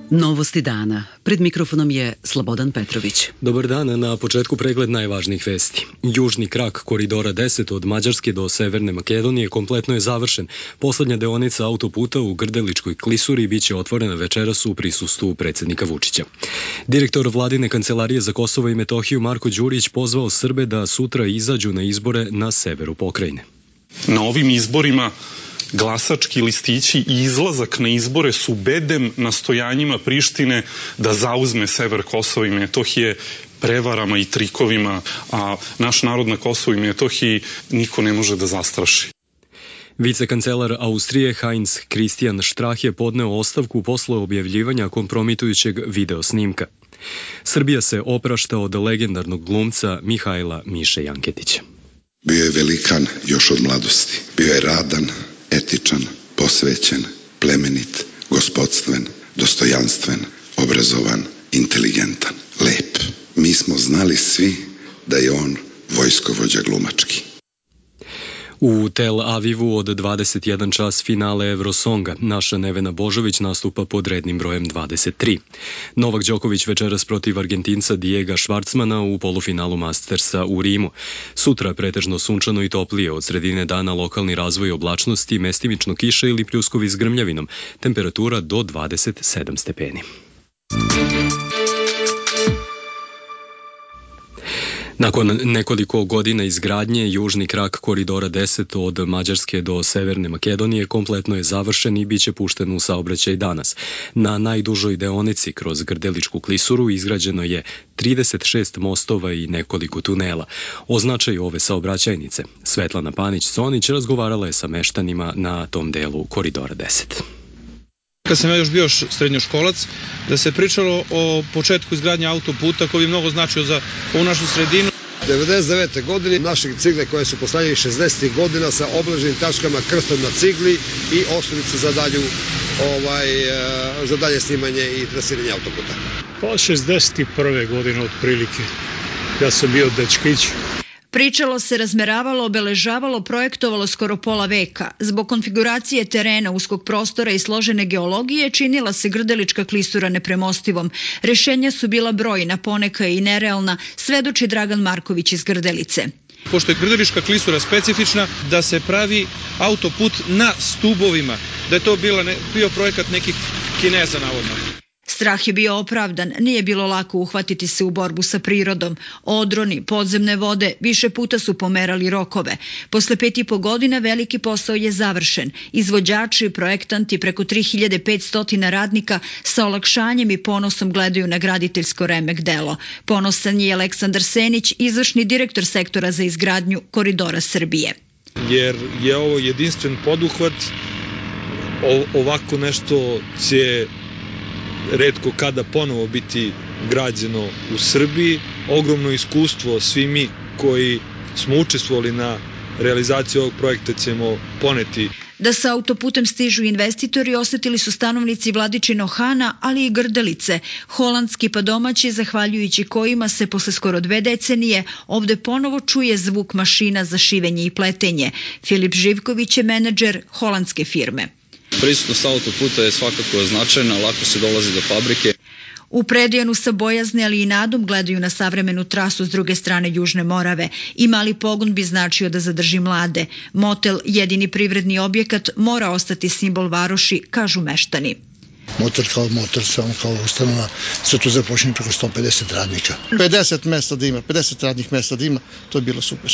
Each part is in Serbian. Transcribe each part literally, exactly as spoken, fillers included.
Novosti dana. Pred mikrofonom je Slobodan Petrović. Dobar dan, na početku pregled najvažnijih vesti. Južni krak koridora deset od Mađarske do Severne Makedonije kompletno je završen. Poslednja deonica autoputa u Grdeličkoj klisuri biće otvorena večeras u prisustvu predsjednika Vučića. Direktor vladine kancelarije za Kosovo i Metohiju Marko Đurić pozvao Srbe da sutra izađu na izbore na severu pokrajine. Na ovim izborima glasački listići i izlazak na izbore su bedem nastojanjima Prištine da zauzme sever Kosova i Metohije prevarama i trikovima, a naš narod na Kosovu i Metohiji niko ne može da zastraši. Vicekancelar Austrije Heinz Christian Strach je podneo ostavku posle objavljivanja kompromitujućeg videosnimka. Srbija se oprašta od legendarnog glumca Mihajla Miše Janketića. Bio je velikan još od mladosti. Bio je radan, etičan, posvećen, plemenit, gospodstven, dostojanstven, obrazovan, inteligentan, lep. Mi smo znali svi da je on vojskovođa glumački. U Tel Avivu od dvadeset jedan čas finale Eurosonga. Naša Nevena Božović nastupa pod rednim brojem dvadeset tri. Novak Đoković večeras protiv Argentinca Diega Švarcmana u polufinalu Mastersa u Rimu. Sutra pretežno sunčano i toplije, od sredine dana lokalni razvoj oblačnosti, mestimično kiša ili pljuskovi s grmljavinom. Temperatura do dvadeset sedam stepeni. Nakon nekoliko godina izgradnje, južni krak koridora deset od Mađarske do Severne Makedonije kompletno je završen i bit će pušten u saobraćaj danas. Na najdužoj deonici kroz Grdeličku klisuru izgrađeno je trideset šest mostova i nekoliko tunela. O značaju ove saobraćajnice Svetlana Panić-Conić razgovarala je sa meštanima na tom delu koridora deset. Kad sam ja još bio srednjoškolac, da se pričalo o početku izgradnje autoputa koji bi mnogo značio za ovu našu sredinu. devedeset devete godine naših cigle koje su postavljene šezdesetih godina sa oblaženim tačkama krstom na cigli i osnovice za dalju ovaj, za dalje snimanje i trasiranje autoputa. Pa šezdeset prve godine otprilike. Ja sam bio dečkić. Pričalo se, razmeravalo, obeležavalo, projektovalo skoro pola veka. Zbog konfiguracije terena, uskog prostora i složene geologije činila se Grdelička klisura nepremostivom. Rešenja su bila brojna, poneka i nerealna, svedoči Dragan Marković iz Grdelice. Pošto je Grdelička klisura specifična, da se pravi autoput na stubovima, da je to bila ne, bio projekat nekih Kineza navodno. Strah je bio opravdan, nije bilo lako uhvatiti se u borbu sa prirodom. Odroni, podzemne vode više puta su pomerali rokove. Posle pet i po godina veliki posao je završen. Izvođači, projektanti, preko tri hiljade petsto radnika sa olakšanjem i ponosom gledaju na graditeljsko remek delo. Ponosan je Aleksandar Senić, izvršni direktor sektora za izgradnju koridora Srbije. Jer je ovo jedinstven poduhvat, ovako nešto će retko kada ponovo biti građeno u Srbiji. Ogromno iskustvo svi mi koji smo učestvovali na realizaciji ovog projekta ćemo poneti. Da sa autoputem stižu investitori osetili su stanovnici Vladičinog Hana, ali i Grdelice, holandski pa domaći, zahvaljujući kojima se posle skoro dve decenije ovde ponovo čuje zvuk mašina za šivenje i pletenje. Filip Živković je menadžer holandske firme. Prisutnost autoputa je svakako značajna, lako se dolazi do fabrike. U Predejanu sa bojazni, ali i nadom gledaju na savremenu trasu s druge strane Južne Morave. I mali pogon bi značio da zadrži mlade. Motel, jedini privredni objekat, mora ostati simbol varoši, kažu meštani. Motor kao motor, samo kao ustanova, sve tu zapošljeni preko sto pedeset radnika. pedeset mesta da ima, pedeset radnih mesta da ima, to je bilo super.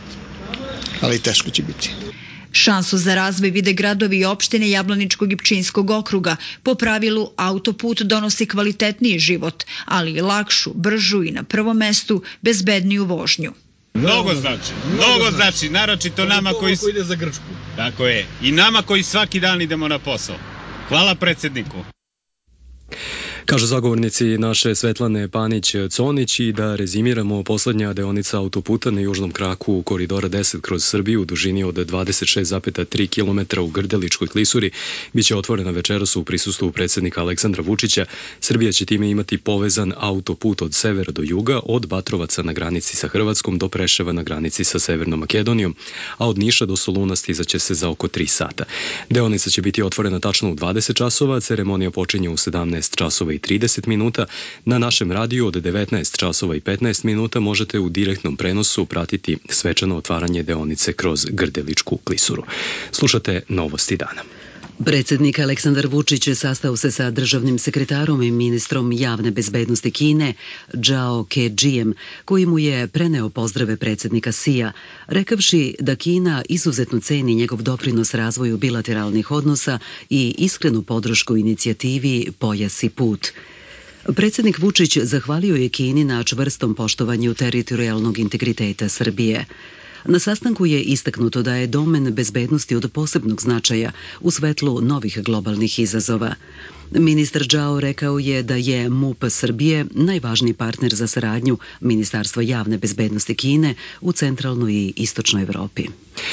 Ali teško će biti. Šansu za razvoj vide gradovi i opštine Jablaničkog i Pčinjskog okruga. Po pravilu, autoput donosi kvalitetniji život, ali i lakšu, bržu i na prvom mestu bezbedniju vožnju. Mnogo znači, mnogo znači, naročito nama koji... koji ide za Grčku. Tako je, i nama koji svaki dan idemo na posao. Hvala predsjedniku. Kažu zagovornici naše Svetlane Panić-Conić i da rezimiramo, poslednja deonica autoputa na južnom kraku koridora deset kroz Srbiju u dužini od dvadeset šest zarez tri kilometra u Grdeličkoj klisuri biće otvorena večeras u prisustvu predsjednika Aleksandra Vučića. Srbija će time imati povezan autoput od severa do juga, od Batrovaca na granici sa Hrvatskom do Preševa na granici sa Severnom Makedonijom, a od Niša do Soluna stizaće se za oko tri sata. Deonica će biti otvorena tačno u dvadeset časova, ceremonija počinje u sedamnaest časova i trideset minuta. Na našem radiju od devetnaest časova i petnaest minuta možete u direktnom prenosu pratiti svečano otvaranje deonice kroz Grdeličku klisuru. Slušate Novosti dana. Predsjednik Aleksandar Vučić sastao se sa državnim sekretarom i ministrom javne bezbednosti Kine, Zhao Kejijem, koji mu je preneo pozdrave predsjednika Xija, rekavši da Kina izuzetno ceni njegov doprinos razvoju bilateralnih odnosa i iskrenu podršku inicijativi Pojas i put. Predsjednik Vučić zahvalio je Kini na čvrstom poštovanju teritorijalnog integriteta Srbije. Na sastanku je istaknuto da je domen bezbednosti od posebnog značaja u svetlu novih globalnih izazova. Ministar Zhao rekao je da je M U P Srbije najvažniji partner za saradnju Ministarstva javne bezbednosti Kine u centralnoj i istočnoj Evropi.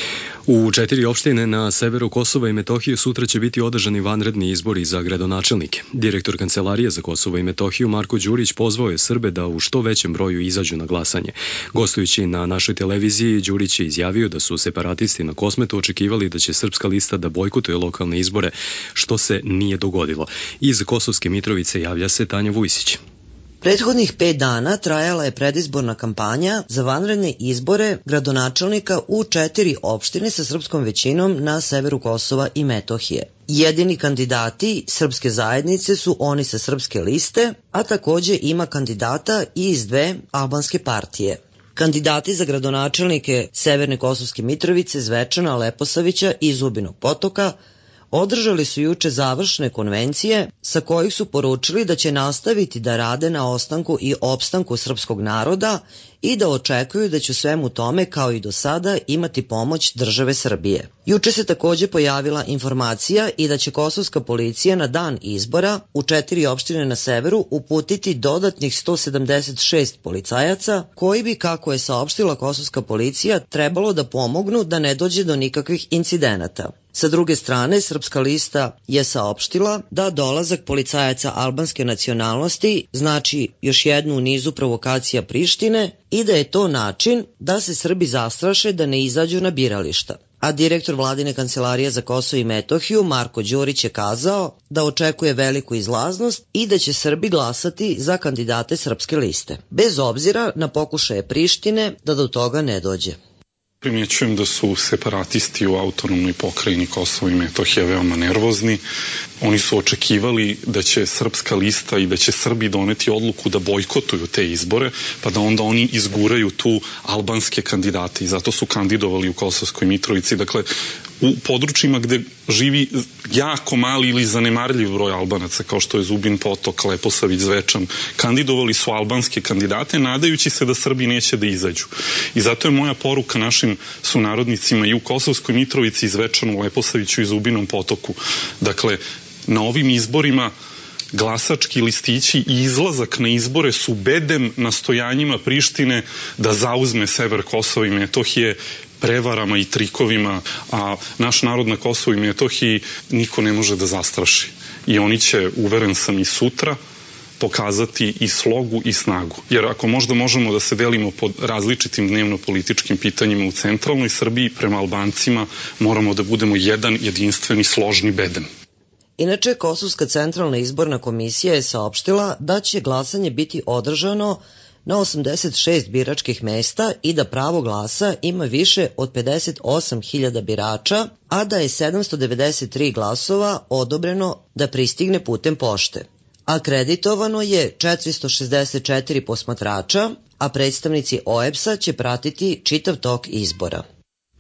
U četiri opštine na severu Kosova i Metohije sutra će biti održani vanredni izbori za gradonačelnike. Direktor Kancelarije za Kosovo i Metohiju Marko Đurić pozvao je Srbe da u što većem broju izađu na glasanje. Gostujući na našoj televiziji, Đurić je izjavio da su separatisti na Kosmetu očekivali da će Srpska lista da bojkotuje lokalne izbore, što se nije dogodilo. Iz Kosovske Mitrovice javlja se Tanja Vujsić. Prethodnih pet dana trajala je predizborna kampanja za vanredne izbore gradonačelnika u četiri opštine sa srpskom većinom na severu Kosova i Metohije. Jedini kandidati srpske zajednice su oni sa srpske liste, a takođe ima kandidata i iz dve albanske partije. Kandidati za gradonačelnike Severne Kosovske Mitrovice, Zvečana, Leposavića i Zubinog Potoka održali su juče završne konvencije sa kojih su poručili da će nastaviti da rade na ostanku i opstanku srpskog naroda i da očekuju da će u svemu tome, kao i do sada, imati pomoć države Srbije. Juče se takođe pojavila informacija i da će kosovska policija na dan izbora u četiri opštine na severu uputiti dodatnih sto sedamdeset šest policajaca koji bi, kako je saopštila kosovska policija, trebalo da pomognu da ne dođe do nikakvih incidenata. Sa druge strane, Srpska lista je saopštila da dolazak policajaca albanske nacionalnosti znači još jednu u nizu provokacija Prištine i da je to način da se Srbi zastraše da ne izađu na birališta. A direktor Vladine kancelarije za Kosovo i Metohiju Marko Đurić je kazao da očekuje veliku izlaznost i da će Srbi glasati za kandidate Srpske liste, bez obzira na pokušaje Prištine da do toga ne dođe. Primjećujem da su separatisti u autonomnoj pokrajini Kosovo i Metohija veoma nervozni. Oni su očekivali da će Srpska lista i da će Srbi doneti odluku da bojkotuju te izbore, pa da onda oni izguraju tu albanske kandidate i zato su kandidovali u Kosovskoj Mitrovici. Dakle, u područjima gde živi jako mali ili zanemarljiv broj Albanaca, kao što je Zubin Potok, Leposavić, Zvečan, kandidovali su albanske kandidate, nadajući se da Srbi neće da izađu. I zato je moja poruka našim sunarodnicima i u Kosovskoj Mitrovici, Zvečanu, Leposaviću i Zubinom Potoku. Dakle, na ovim izborima glasački listići i izlazak na izbore su bedem nastojanjima Prištine da zauzme sever Kosova i Metohije prevarama i trikovima, a naš narod na Kosovu i Metohiji niko ne može da zastraši. I oni će, uveren sam, i sutra pokazati i slogu i snagu. Jer ako možda možemo da se delimo pod različitim dnevno-političkim pitanjima u centralnoj Srbiji, prema Albancima moramo da budemo jedan jedinstveni složni bedem. Inače, Kosovska centralna izborna komisija je saopštila da će glasanje biti održano na osamdeset šest biračkih mesta i da pravo glasa ima više od pedeset osam hiljada birača, a da je sedamsto devedeset tri glasova odobreno da pristigne putem pošte. Akreditovano je četiristo šezdeset četiri posmatrača, a predstavnici O E B S-a će pratiti čitav tok izbora.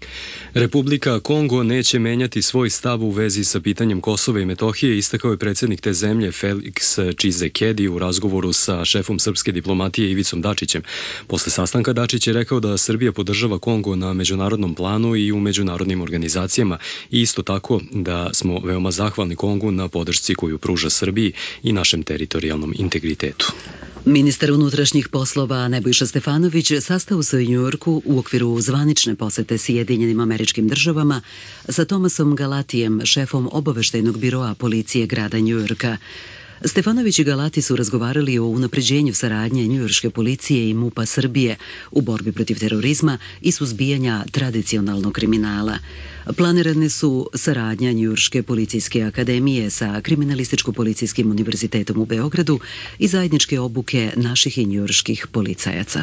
Republika Kongo neće menjati svoj stav u vezi sa pitanjem Kosova i Metohije, istakao je predsjednik te zemlje Felix Tshisekedi u razgovoru sa šefom srpske diplomatije Ivicom Dačićem. Posle sastanka Dačić je rekao da Srbija podržava Kongo na međunarodnom planu i u međunarodnim organizacijama i isto tako da smo veoma zahvalni Kongu na podršci koju pruža Srbiji i našem teritorijalnom integritetu. Ministar unutrašnjih poslova Nebojša Stefanović sastao se u Njujorku u okviru zvanične posete Sjedinjenim Američkim Državama sa Tomasom Galatijem, šefom obaveštajnog biroa policije grada Njujorka. Stefanović i Galati su razgovarali o unapređenju saradnje njujorške policije i MUP-a Srbije u borbi protiv terorizma i suzbijanja tradicionalnog kriminala. Planirane su saradnja Njujorške policijske akademije sa Kriminalističko-policijskim univerzitetom u Beogradu i zajedničke obuke naših i njujorških policajaca.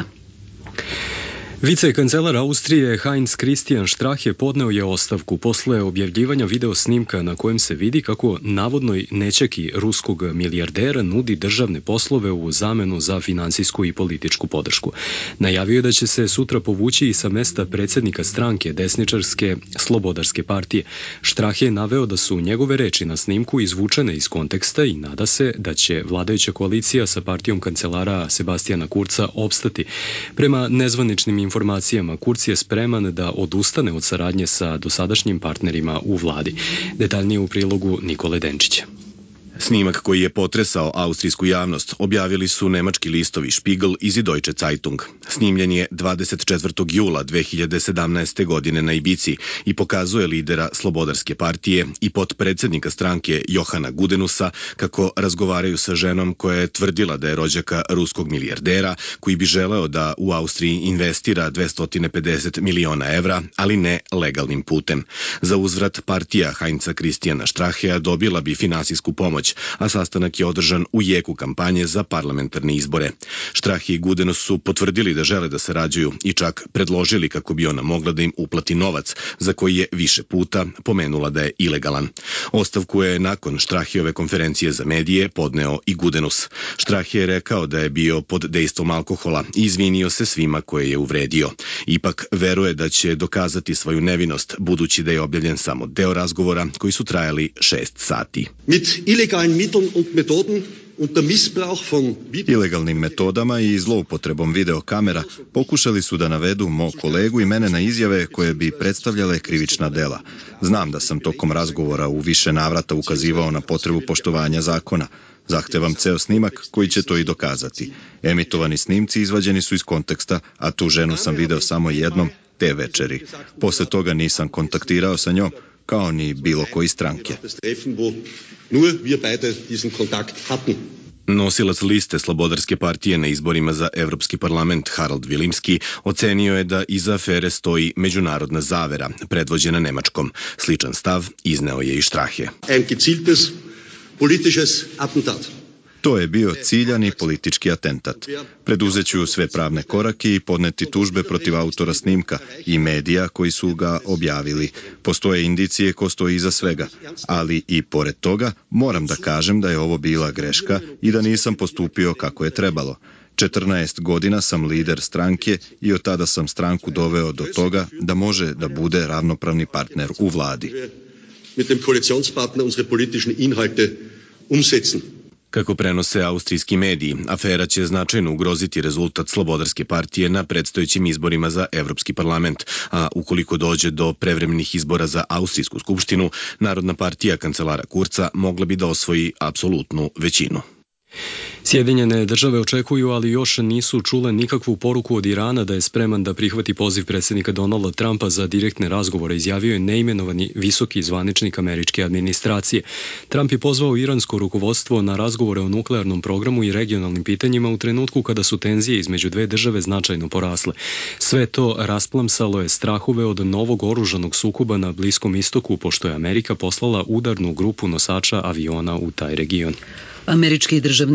Vicekancelar Austrije Heinz Christian Strache podneo je ostavku posle objavljivanja video snimka na kojem se vidi kako navodnoj nećaki ruskog milijardera nudi državne poslove u zamenu za finansijsku i političku podršku. Najavio je da će se sutra povući i sa mesta predsjednika stranke desničarske Slobodarske partije. Strache je naveo da su njegove reči na snimku izvučene iz konteksta i nada se da će vladajuća koalicija sa partijom kancelara Sebastijana Kurca opstati. Prema nezvaničnim informacijama, Kurz je spreman da odustane od saradnje sa dosadašnjim partnerima u vladi. Detaljnije u prilogu Nikole Denčića. Snimak koji je potresao austrijsku javnost objavili su nemački listovi Spiegel i Süddeutsche Zeitung. Snimljen je dvadeset četvrtog jula dve hiljade sedamnaeste. godine na Ibici i pokazuje lidera Slobodarske partije i potpredsjednika stranke Johana Gudenusa kako razgovaraju sa ženom koja je tvrdila da je rođaka ruskog milijardera koji bi želeo da u Austriji investira dvesta pedeset miliona evra, ali ne legalnim putem. Za uzvrat partija Heinza Christiana Strachea dobila bi finansijsku pomoć, a sastanak je održan u jeku kampanje za parlamentarne izbore. Strache i Gudenus su potvrdili da žele da sarađuju i čak predložili kako bi ona mogla da im uplati novac, za koji je više puta pomenula da je ilegalan. Ostavku je nakon Stracheove konferencije za medije podneo i Gudenus. Strache je rekao da je bio pod dejstvom alkohola i izvinio se svima koje je uvredio. Ipak veruje da će dokazati svoju nevinost, budući da je objavljen samo deo razgovora koji su trajali šest sati. Mit illegalen Mitteln und Methoden und der Missbrauch von Ilegalnim metodama i zloupotrebom videokamera pokušali su da navedu mog kolegu i mene na izjave koje bi predstavljale krivična dela. Znam da sam tokom razgovora u više navrata ukazivao na potrebu poštovanja zakona. Zahtevam ceo snimak koji će to i dokazati. Emitovani snimci izvađeni su iz konteksta, a tu ženu sam video samo jednom te večeri. Posle toga nisam kontaktirao sa njom, kao ni bilo koji stranke. Nosilac liste Slobodarske partije na izborima za Evropski parlament Harald Vilimski ocenio je da iza afere stoji međunarodna zavera, predvođena Nemačkom. Sličan stav izneo je i Strache. Ein gezieltes politisches Attentat. To je bio ciljani politički atentat. Preduzeću sve pravne korake i podneti tužbe protiv autora snimka i medija koji su ga objavili. Postoje indicije ko stoji iza svega, ali i pored toga moram da kažem da je ovo bila greška i da nisam postupio kako je trebalo. četrnaest godina sam lider stranke i od tada sam stranku doveo do toga da može da bude ravnopravni partner u vladi. Mit dem Koalitionspartner unsere politischen Inhalte umsetzen. Kako prenose austrijski mediji, afera će značajno ugroziti rezultat Slobodarske partije na predstojećim izborima za Evropski parlament, a ukoliko dođe do prevremenih izbora za Austrijsku skupštinu, Narodna partija kancelara Kurca mogla bi da osvoji apsolutnu većinu. Sjedinjene države očekuju, ali još nisu čule nikakvu poruku od Irana da je spreman da prihvati poziv predsjednika Donalda Trumpa za direktne razgovore, izjavio je neimenovani visoki zvaničnik američke administracije. Trump je pozvao iransko rukovodstvo na razgovore o nuklearnom programu i regionalnim pitanjima u trenutku kada su tenzije između dve države značajno porasle. Sve to rasplamsalo je strahove od novog oružanog sukoba na Bliskom istoku, pošto je Amerika poslala udarnu grupu nosača aviona u taj region. Američki državni sekretar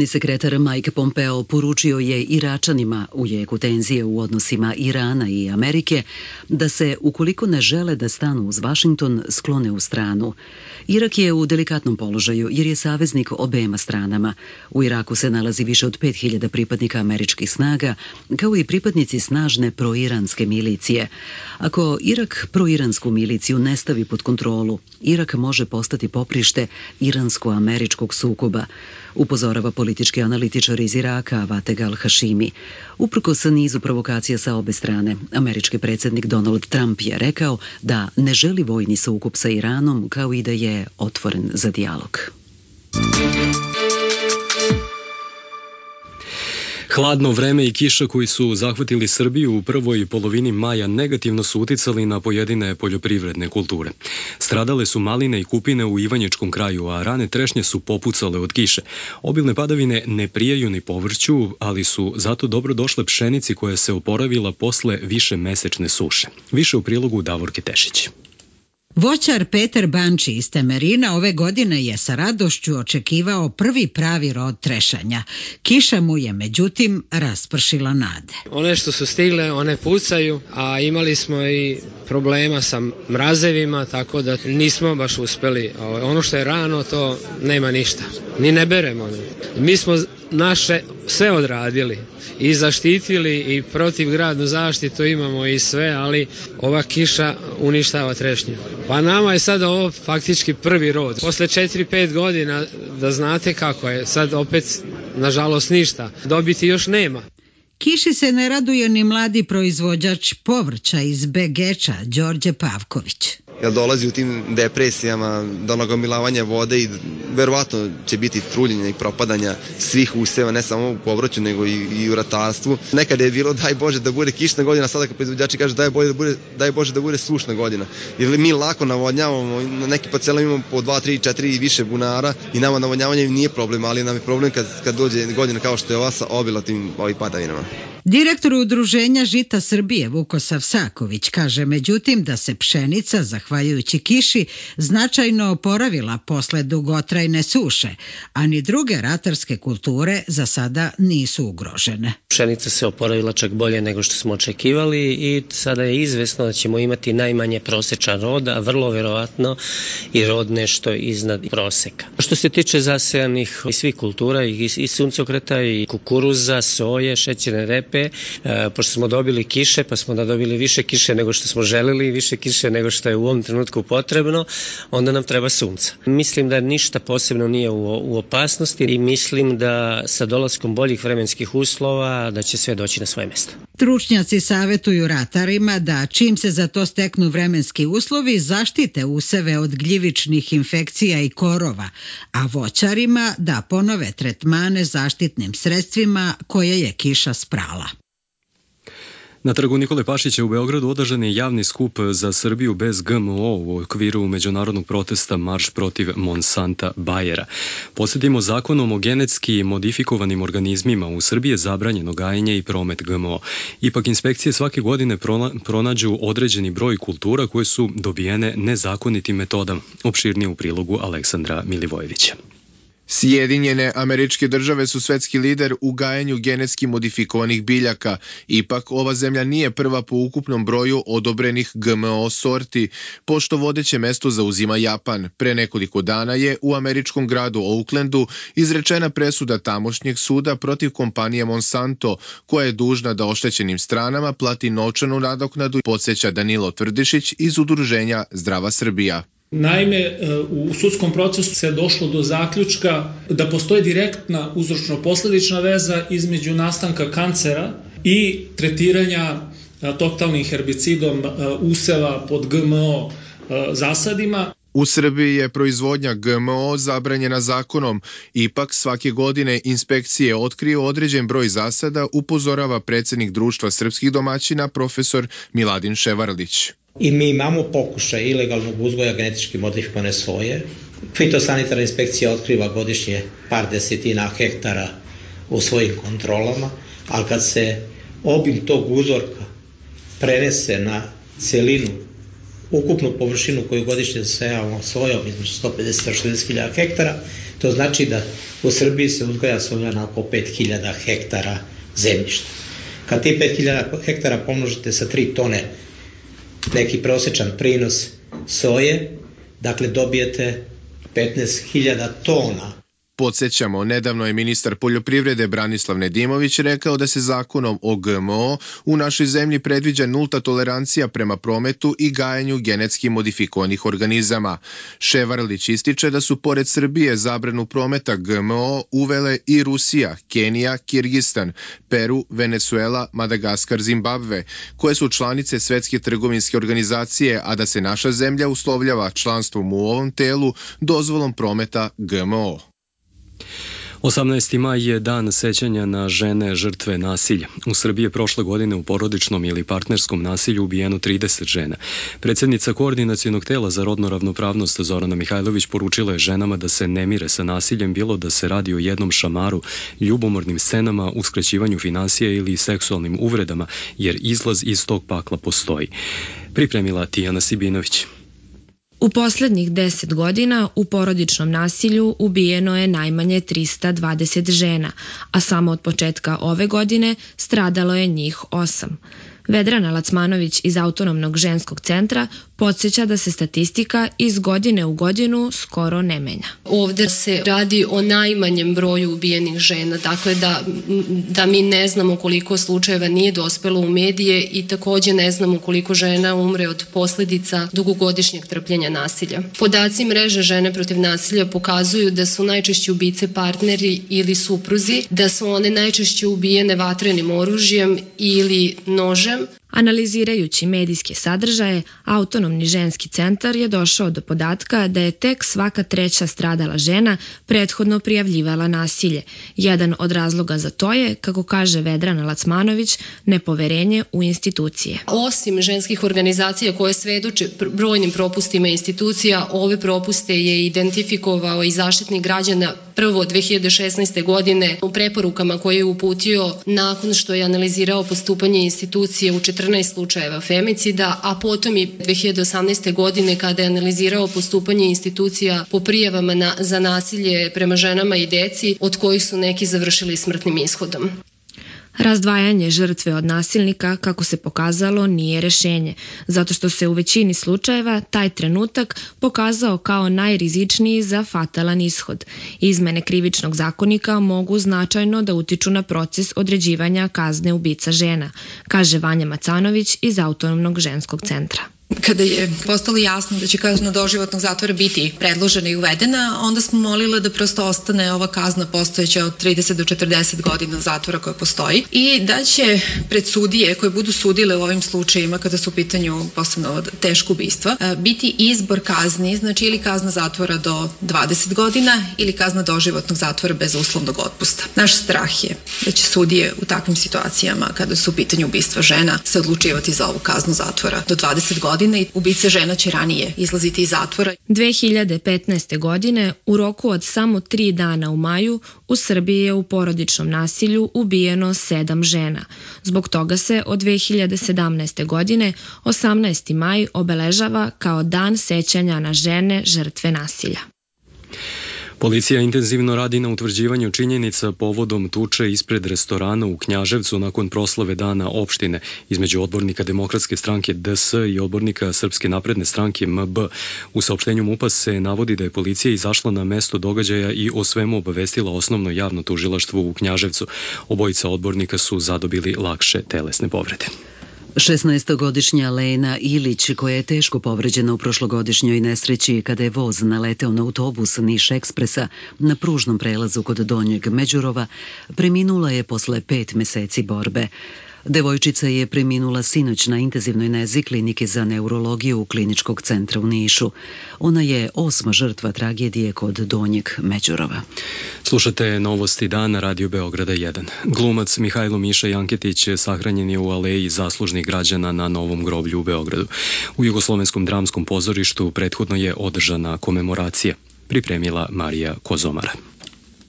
sekretar Mike Pompeo poručio je Iračanima u jeku tenzije u odnosima Irana i Amerike da se, ukoliko ne žele da stanu uz Vašington, sklone u stranu. Irak je u delikatnom položaju jer je saveznik obema stranama. U Iraku se nalazi više od pet hiljada pripadnika američkih snaga, kao i pripadnici snažne proiranske milicije. Ako Irak proiransku miliciju ne stavi pod kontrolu, Irak može postati poprište iransko-američkog sukoba, upozorava politički analitičar iz Iraka Vateg al-Hašimi. Uprkos nizu provokacija sa obe strane, američki predsjednik Donald Trump je rekao da ne želi vojni sukob sa Iranom, kao i da je otvoren za dijalog. Hladno vreme i kiša koji su zahvatili Srbiju u prvoj polovini maja negativno su uticali na pojedine poljoprivredne kulture. Stradale su maline i kupine u Ivanjičkom kraju, a rane trešnje su popucale od kiše. Obilne padavine ne prijaju ni povrću, ali su zato dobro došle pšenici koja se oporavila posle više mesečne suše. Više u prilogu Davorke Tešić. Voćar Petar Banči iz Temerina ove godine je sa radošću očekivao prvi pravi rod trešanja. Kiša mu je međutim raspršila nade. One što su stigle, one pucaju, a imali smo i problema sa mrazevima, tako da nismo baš uspeli. Ono što je rano, to nema ništa. Ni ne beremo. Mi smo naše sve odradili i zaštitili i protivgradnu zaštitu imamo i sve, ali ova kiša uništava trešnju. Pa nama je sada ovo faktički prvi rod. Posle četiri pet godina, da znate kako je, sad opet nažalost ništa. Dobiti još nema. Kiši se ne raduje ni mladi proizvođač povrća iz Begeča, Đorđe Pavković. Jer dolazi u tim depresijama do nagomilavanja vode i verovatno će biti truljenja i propadanja svih useva, ne samo u povrću nego i, i u ratarstvu. Nekad je bilo daj Bože da bude kišna godina, sada kad proizvođači kažu daj, da bude, daj Bože da bude sušna godina. Jer mi lako navodnjavamo, na neki parcela imamo po dva, tri, četiri i više bunara i nama navodnjavanje nije problem, ali nam je problem kad, kad dođe godina kao što je ova sa obilatim ovih padavinama. Direktor Udruženja Žita Srbije Vukosav Saković kaže međutim da se pšenica, zahvaljujući kiši, značajno oporavila posle dugotrajne suše, a ni druge ratarske kulture za sada nisu ugrožene. Pšenica se oporavila čak bolje nego što smo očekivali i sada je izvesno da ćemo imati najmanje prosečan rod, a vrlo verovatno i rod nešto iznad proseka. Što se tiče zasejanih i svih kultura, i, i suncokreta, i kukuruza, soje, šećerne repe, E, pošto smo dobili kiše, pa smo da dobili više kiše nego što smo želeli, više kiše nego što je u ovom trenutku potrebno, onda nam treba sunca. Mislim da ništa posebno nije u, u opasnosti i mislim da sa dolaskom boljih vremenskih uslova da će sve doći na svoje mesto. Stručnjaci savetuju ratarima da čim se za to steknu vremenski uslovi zaštite useve od gljivičnih infekcija i korova, a voćarima da ponove tretmane zaštitnim sredstvima koje je kiša sprala. Na trgu Nikole Pašića u Beogradu održan je javni skup za Srbiju bez G M O u okviru međunarodnog protesta Marš protiv Monsanta Bayera. Podsjetimo, zakonom o genetski modifikovanim organizmima u Srbiji je zabranjeno gajenje i promet G M O. Ipak inspekcije svake godine pronađu određeni broj kultura koje su dobijene nezakonitim metodama. Opširnije u prilogu Aleksandra Milivojevića. Sjedinjene Američke Države su svetski lider u gajenju genetski modifikovanih biljaka. Ipak ova zemlja nije prva po ukupnom broju odobrenih G M O sorti, pošto vodeće mesto zauzima Japan. Pre nekoliko dana je u američkom gradu Oaklandu izrečena presuda tamošnjeg suda protiv kompanije Monsanto, koja je dužna da oštećenim stranama plati novčanu nadoknadu, podsjeća Danilo Tvrdišić iz udruženja Zdrava Srbija. Naime, u sudskom procesu se došlo do zaključka da postoji direktna uzročno-posledična veza između nastanka kancera i tretiranja totalnim herbicidom useva pod G M O zasadima. U Srbiji je proizvodnja G M O zabranjena zakonom, ipak svake godine inspekcije otkriju određen broj zasada, upozorava predsjednik Društva srpskih domaćina profesor Miladin Ševarlić. I mi imamo pokušaj ilegalnog uzgoja genetički modifikovane soje. Fitosanitarna inspekcija otkriva godišnje par desetina hektara u svojim kontrolama, ali kad se obim tog uzorka prenese na celinu ukupnu površinu koju godišnje zasejavamo sojom između sto pedeset do šezdeset hiljada hektara, to znači da u Srbiji se uzgaja soja na oko pet hiljada hektara zemljišta. Kad ti pet hiljada hektara pomnožite sa tri tone, neki prosječan prinos soje, dakle dobijete petnaest hiljada tona. Podsjećamo, nedavno je ministar poljoprivrede Branislav Nedimović rekao da se zakonom o G M O u našoj zemlji predviđa nulta tolerancija prema prometu i gajanju genetski modifikovanih organizama. Ševarlić ističe da su pored Srbije zabranu prometa G M O uvele i Rusija, Kenija, Kirgistan, Peru, Venezuela, Madagaskar, Zimbabve, koje su članice Svetske trgovinske organizacije, a da se naša zemlja uslovljava članstvom u ovom telu dozvolom prometa G M O. osamnaesti maj je dan sećanja na žene žrtve nasilja. U Srbiji je prošle godine u porodičnom ili partnerskom nasilju ubijeno trideset žena. Predsjednica Koordinacionog tela za rodnu ravnopravnost Zorana Mihajlović poručila je ženama da se ne mire sa nasiljem, bilo da se radi o jednom šamaru, ljubomornim scenama, uskraćivanju finansija ili seksualnim uvredama, jer izlaz iz tog pakla postoji. Pripremila Tijana Sibinović. U posljednjih deset godina u porodičnom nasilju ubijeno je najmanje trista dvadeset žena, a samo od početka ove godine stradalo je njih osam. Vedrana Lacmanović iz Autonomnog ženskog centra podsjeća da se statistika iz godine u godinu skoro ne menja. Ovdje se radi o najmanjem broju ubijenih žena, dakle da, da mi ne znamo koliko slučajeva nije dospelo u medije i također ne znamo koliko žena umre od posljedica dugogodišnjeg trpljenja nasilja. Podaci mreže Žene protiv nasilja pokazuju da su najčešće ubice partneri ili supruzi, da su one najčešće ubijene vatrenim oružjem ili nožem. Analizirajući medijske sadržaje, Autonomni ženski centar je došao do podatka da je tek svaka treća stradala žena prethodno prijavljivala nasilje. Jedan od razloga za to je, kako kaže Vedrana Lacmanović, nepoverenje u institucije. Osim ženskih organizacija koje svedoče brojnim propustima institucija, ove propuste je identifikovao i Zaštitnik građana prvo dve hiljade šesnaeste. godine u preporukama koje je uputio nakon što je analizirao postupanje institucije u četrnaest slučajeva femicida, a potom i dve hiljade osamnaeste. godine kada je analizirao postupanje institucija po prijavama na, za nasilje prema ženama i deci, od kojih su neki završili smrtnim ishodom. Razdvajanje žrtve od nasilnika, kako se pokazalo, nije rješenje, zato što se u većini slučajeva taj trenutak pokazao kao najrizičniji za fatalan ishod. Izmene krivičnog zakonika mogu značajno da utiču na proces određivanja kazne ubica žena, kaže Vanja Macanović iz Autonomnog ženskog centra. Kada je postalo jasno da će kazna doživotnog zatvora biti predložena i uvedena, onda smo molile da prosto ostane ova kazna postojeća od trideset do četrdeset godina zatvora koja postoji i da će pred sudije koje budu sudile u ovim slučajima kada su u pitanju posebno teško ubistva biti izbor kazni, znači ili kazna zatvora do dvadeset godina ili kazna doživotnog zatvora bez uslovnog otpusta. Naš strah je da će sudije u takvim situacijama kada su u pitanju ubistva žena se odlučivati za ovu kaznu zatvora do dvadeset godina i ubice žena će ranije izlaziti iz zatvora. dve hiljade petnaeste. godine u roku od samo tri dana u maju u Srbiji je u porodičnom nasilju ubijeno sedam žena. Zbog toga se od dve hiljade sedamnaeste. godine osamnaesti maj obeležava kao dan sećanja na žene žrtve nasilja. Policija intenzivno radi na utvrđivanju činjenica povodom tuče ispred restorana u Knjaževcu nakon proslave dana opštine između odbornika Demokratske stranke D S i odbornika Srpske napredne stranke M B. U saopštenju MUP-a se navodi da je policija izašla na mesto događaja i o svemu obavestila osnovno javno tužilaštvo u Knjaževcu. Obojica odbornika su zadobili lakše telesne povrede. šesnaestogodišnja Lena Ilić, koja je teško povređena u prošlogodišnjoj nesreći kada je voz naleteo na autobus Niš Ekspresa na pružnom prelazu kod Donjeg Međurova, preminula je posle pet meseci borbe. Devojčica je preminula sinoć na intenzivnoj nezi Klinike za neurologiju Kliničkog centra u Nišu. Ona je osma žrtva tragedije kod Donjeg Međurova. Slušate Novosti dana, Radio Beograda jedan. Glumac Mihajlo Miša Janketić sahranjen je u aleji zaslužnih građana na Novom groblju u Beogradu. U Jugoslovenskom dramskom pozorištu prethodno je održana komemoracija. Pripremila Marija Kozomara.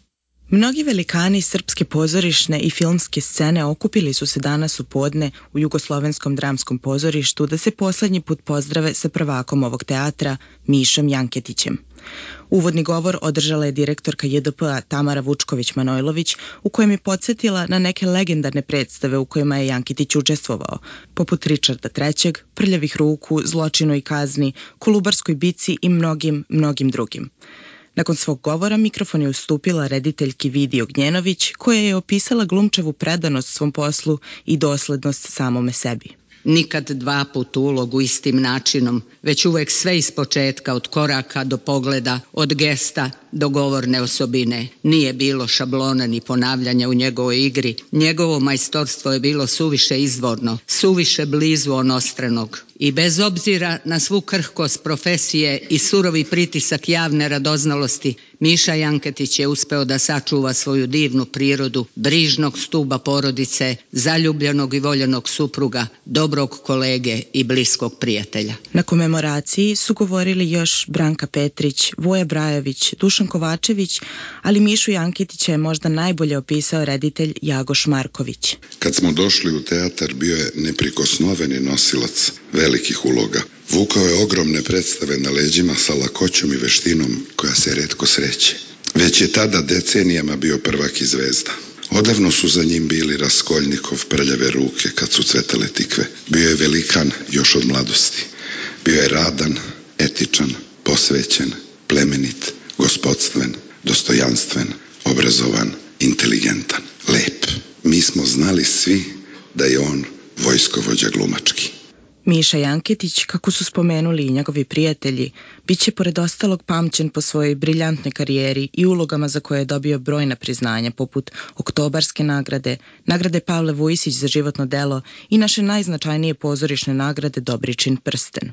Mnogi velikani srpske pozorišne i filmske scene okupili su se danas u podne u Jugoslovenskom dramskom pozorištu da se poslednji put pozdrave sa prvakom ovog teatra, Mišom Janketićem. Uvodni govor održala je direktorka J D P-a Tamara Vučković-Manojlović, u kojem je podsjetila na neke legendarne predstave u kojima je Janketić učestvovao, poput Ričarda trećeg, Prljavih ruku, Zločinu i kazni, Kolubarskoj bici i mnogim, mnogim drugim. Nakon svog govora mikrofon je ustupila rediteljki Vidi Ognjenović, koja je opisala glumčevu predanost svom poslu i doslednost samome sebi. Nikad dva put ulogu istim načinom, već uvek sve iz početka, od koraka do pogleda, od gesta do govorne osobine. Nije bilo šablona ni ponavljanja u njegovoj igri. Njegovo majstorstvo je bilo suviše izvorno, suviše blizu onostranog. I bez obzira na svu krhkost profesije i surovi pritisak javne radoznalosti, Miša Janketić je uspeo da sačuva svoju divnu prirodu, brižnog stuba porodice, zaljubljenog i voljenog supruga, dobrog kolege i bliskog prijatelja. Na komemoraciji su govorili još Branka Petrić, Voja Brajović, Dušan Kovačević, ali Mišu Janketića je možda najbolje opisao reditelj Jagoš Marković. Kad smo došli u teatar, bio je neprikosnoveni nosilac velikih uloga. Vukao je ogromne predstave na leđima sa lakoćom i veštinom koja se retko sreće. Već je tada decenijama bio prvak i zvezda. Odavno su za njim bili Raskolnikov, Prljave ruke kad su cvetale tikve. Bio je velikan još od mladosti. Bio je radan, etičan, posvećen, plemenit, gospodstven, dostojanstven, obrazovan, inteligentan, lep. Mi smo znali svi da je on vojskovođa glumački. Miša Janketić, kako su spomenuli i njegovi prijatelji, bit će pored ostalog pamćen po svojoj briljantnoj karijeri i ulogama za koje je dobio brojna priznanja, poput Oktobarske nagrade, nagrade Pavle Vujsić za životno delo i naše najznačajnije pozorišne nagrade Dobričin prsten.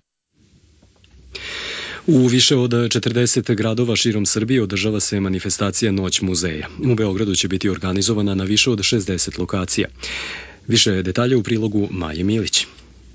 U više od četrdeset gradova širom Srbije održava se manifestacija Noć muzeja. U Beogradu će biti organizovana na više od šezdeset lokacija. Više detalja u prilogu Maje Milić.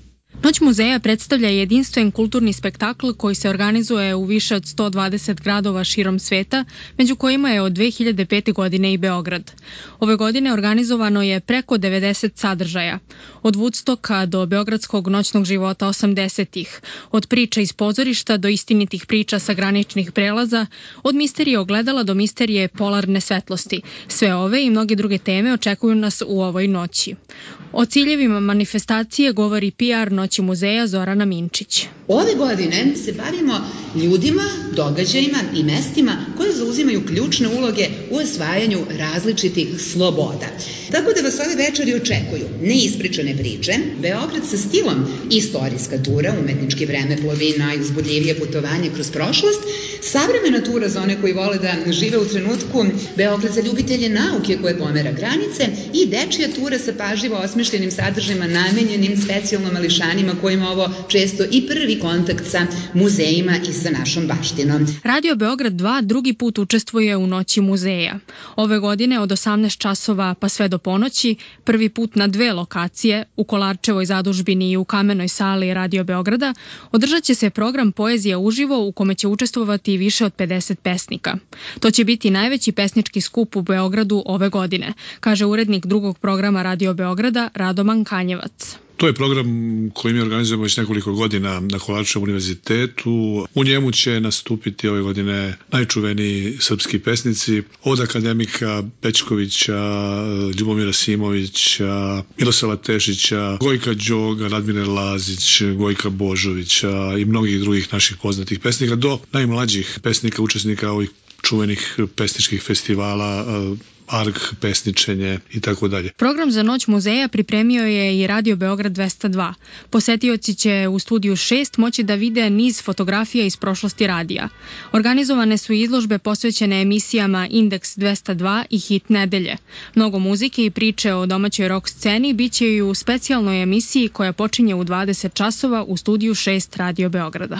Noć muzeja predstavlja jedinstven kulturni spektakl koji se organizuje u više od sto dvadeset gradova širom sveta, među kojima je od dve hiljade pete. godine i Beograd. Ove godine organizovano je preko devedeset sadržaja, od Woodstocka do beogradskog noćnog života osamdesetih, od priča iz pozorišta do istinitih priča sa graničnih prelaza, od misterije ogledala do misterije polarne svetlosti. Sve ove i mnoge druge teme očekuju nas u ovoj noći. O ciljevima manifestacije govori P R Noći muzeja Zorana Minčić. Ove godine se bavimo ljudima, događajima i mestima koje zauzimaju ključne uloge u osvajanju različitih sloboda. Tako da vas ove večeri očekuju neispričane priče, Beograd sa stilom, istorijska tura, umetnički vremeplovi, najuzbudljivije putovanje kroz prošlost, savremena tura za one koji vole da žive u trenutku, Beograd za ljubitelje nauke koje pomera granice i dečija tura sa pažljivo osmišljenim sadržajima namenjenim specijalno mališanima kojima ovo često i prvi kontakt sa muzejima i sa našom baštinom. Radio Beograd dva drugi put učestvuje u Noći muzeja. Ove godine od osamnaest časova pa sve do ponoći, prvi put na dve lokacije, u Kolarčevoj zadužbini i u Kamenoj sali Radio Beograda, održat će se program Poezija uživo u kome će učestvovati više od pedeset pesnika. To će biti najveći pesnički skup u Beogradu ove godine, kaže urednik drugog programa Radio Beograda Radoman Kanjevac. To je program koji mi organizujemo već nekoliko godina na Kolarčevom univerzitetu. U njemu će nastupiti ove godine najčuveniji srpski pesnici, od akademika Pećkovića, Ljubomira Simovića, Miroslava Tešića, Gojka Đoga, Radmile Lazić, Gojka Božovića i mnogih drugih naših poznatih pesnika, do najmlađih pesnika, učesnika ovih čuvenih pesničkih festivala, Arg, pesničenje i tako dalje. Program za Noć muzeja pripremio je i Radio Beograd dvesta dva. Posetioci će u studiju šest moći da vide niz fotografija iz prošlosti radija. Organizovane su izložbe posvećene emisijama Indeks dvesta dva i Hit nedelje. Mnogo muzike i priče o domaćoj rock sceni biće i u specijalnoj emisiji koja počinje u dvadeset časova u studiju šest Radio Beograda.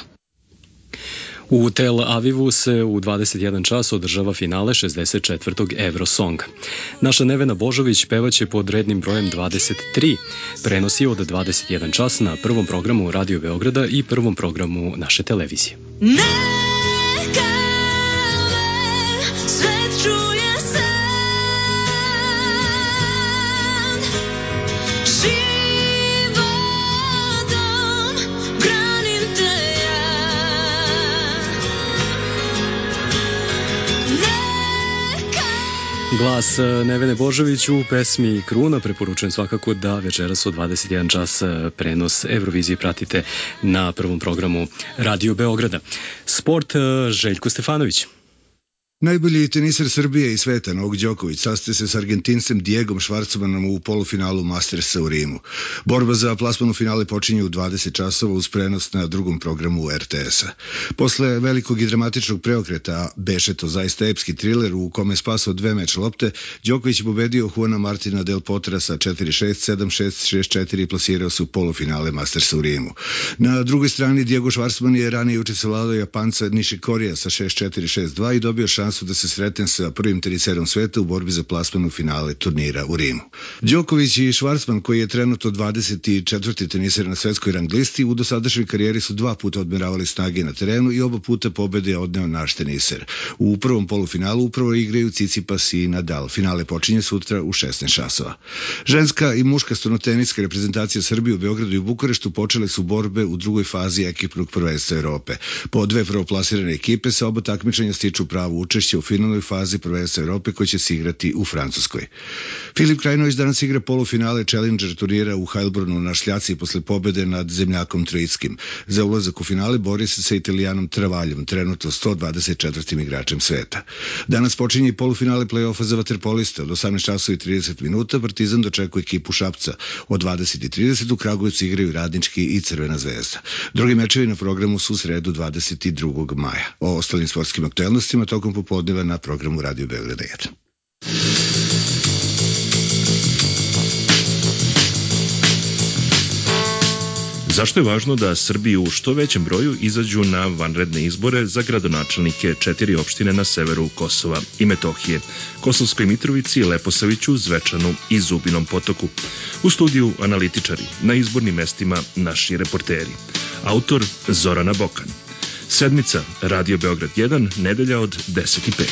U Tel Avivu se u dvadeset jedan čas održava finale šezdeset četvrtog Eurosonga. Naša Nevena Božović pevaće pod rednim brojem dvadeset tri. Prenosi od dvadeset jedan čas na prvom programu Radio Beograda i prvom programu naše televizije. Neka me svet čuje se. Glas Nevene Božović u pesmi Kruna. Preporučujem svakako da večeras u dvadeset jedan čas prenos Eurovizije pratite na prvom programu Radio Beograda. Sport, Željko Stefanović. Najbolji teniser Srbije i sveta Novak Đoković sastaje se s Argentincem Diegom Schwartzmanom u polufinalu Mastersa u Rimu. Borba za plasman u finale počinje u dvadeset časova uz prenos na drugom programu R T S-a. Posle velikog i dramatičnog preokreta, beše to zaista epski triler u kome je spasao dve meč lopte, Đoković je pobedio Juana Martina del Potra sa četiri šest, sedam šest, šest četiri i plasirao se u polufinale Mastersa u Rimu. Na drugoj strani Diego Schwartzman je ranije juče savladao Japanca Nishikorija sa šest četiri, šest dva i dobio šansu da se sretne sa prvim teniserom sveta u borbi za plasman u finale turnira u Rimu. Đoković i Schwartzman, koji je trenutno dvadeset četvrti teniser na svetskoj rang listi, u dosadašnjoj karijeri su dva puta odmeravali snage na terenu i oba puta pobede je odneo naš teniser. U prvom polufinalu upravo igraju Tsitsipas i Nadal. Finale počinje sutra u šesnaest časova. Ženska i muška stonoteniska reprezentacija Srbije u Beogradu i Bukureštu počele su borbe u drugoj fazi ekipnog prvenstva Evrope. Po dve prvoplasirane ekipe sa oba takmičenja stiču pravo učešće u finalnoj fazi prvenstva Evrope koji će se igrati u Francuskoj. Filip Krajinović danas igra polufinale Challenger turnira u Heilbronu na šljaci posle pobede nad zemljakom Trojickim. Za ulazak u finale bori se sa Italijanom Travaljom, trenutno sto dvadeset četvrtim igračem sveta. Danas počinje i polufinale play-offa za vaterpoliste. Od osamnaest časova i trideset minuta Partizan dočekuje ekipu Šapca. Od dvadeset i trideset u Kragujevcu igraju Radnički i Crvena zvezda. Drugi mečevi na programu su u sredu dvadeset drugog maja. O ostalim sportskim aktuelnostima tokom popodneva na programu Radio Beograda jedan. Zašto je važno da Srbi u što većem broju izađu na vanredne izbore za gradonačelnike četiri opštine na severu Kosova i Metohije, Kosovskoj Mitrovici, Leposaviću, Zvečanu i Zubinom Potoku? U studiju analitičari, na izbornim mestima naši reporteri. Autor Zorana Bokan. Sedmica, Radio Beograd jedan, nedelja od deset i pet.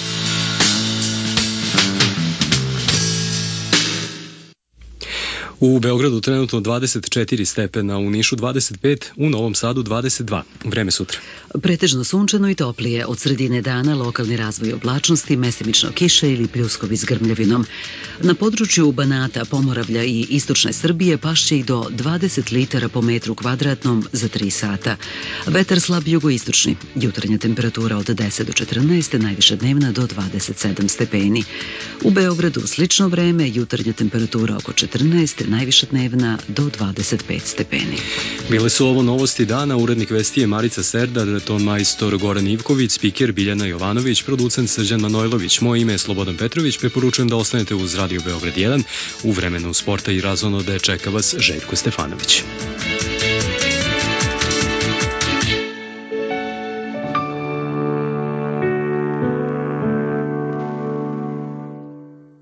U Beogradu trenutno dvadeset četiri stepena, u Nišu dvadeset pet, u Novom Sadu dvadeset dva. Vreme sutra. Pretežno sunčano i toplije. Od sredine dana lokalni razvoj oblačnosti, mestimično kiše ili pljuskovi s grmljavinom. Na području Banata, Pomoravlja i istočne Srbije pašće i do dvadeset litara po metru kvadratnom za tri sata. Vetar slab jugoistočni. Jutarnja temperatura od deset do četrnaest, najviša dnevna do dvadeset sedam stepeni. U Beogradu slično vreme, jutarnja temperatura oko četrnaest, najviša dnevna do dvadeset pet stepeni. Bile su ovo novosti dana, urednik vesti je Marica Serdar, ton majstor Goran Ivković, spiker Biljana Jovanović, producent Srđan Manojlović. Moje ime je Slobodan Petrović, preporučujem da ostanete uz Radio Beograd jedan. U vremenu sporta i razonode čeka vas Željko Stefanović.